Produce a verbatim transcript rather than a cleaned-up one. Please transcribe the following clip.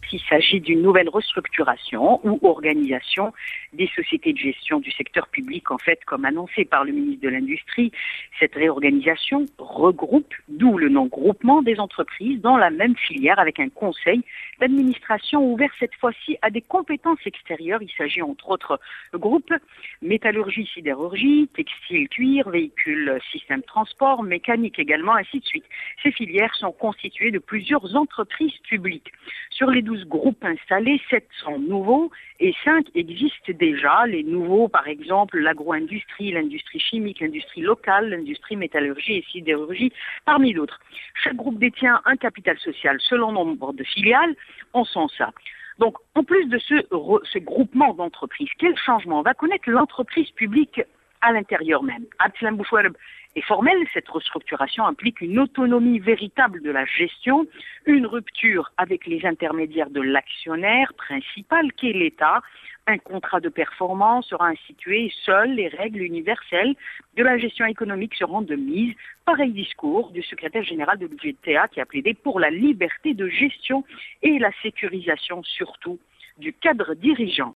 il s'agit d'une nouvelle restructuration ou organisation des sociétés de gestion du secteur public, en fait, comme annoncé par le ministre de l'Industrie. Cette réorganisation regroupe, d'où le nom groupement des entreprises dans la même filière avec un conseil d'administration ouvert cette fois-ci à des compétences extérieures. Il s'agit entre autres de groupes métallurgie, sidérurgie, textile, cuir, véhicules, système de transport, mécanique également, ainsi de suite. Ces filières sont constituées de plusieurs entreprises publiques. Sur les douze groupes installés, sept sont nouveaux et cinq existent déjà. Les nouveaux, par exemple, l'agro-industrie, l'industrie chimique, l'industrie locale, l'industrie métallurgie et sidérurgie, parmi d'autres. Chaque groupe détient un capital social selon nombre de filiales. On sent ça. Donc, en plus de ce, ce groupement d'entreprises, quel changement va connaître l'entreprise publique à l'intérieur même? Abdeslam Bouchouareb est formelle, cette restructuration implique une autonomie véritable de la gestion, une rupture avec les intermédiaires de l'actionnaire principal qui est l'État. Un contrat de performance sera institué, seules les règles universelles de la gestion économique seront de mise. Pareil discours du secrétaire général de Budget T A qui a plaidé pour la liberté de gestion et la sécurisation surtout du cadre dirigeant.